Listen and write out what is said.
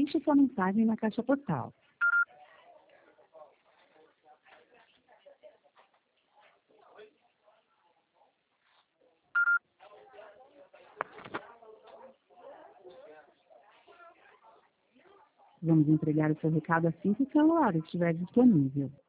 deixe sua mensagem na caixa postal. Vamos entregar o seu recado assim que o celular estiver disponível.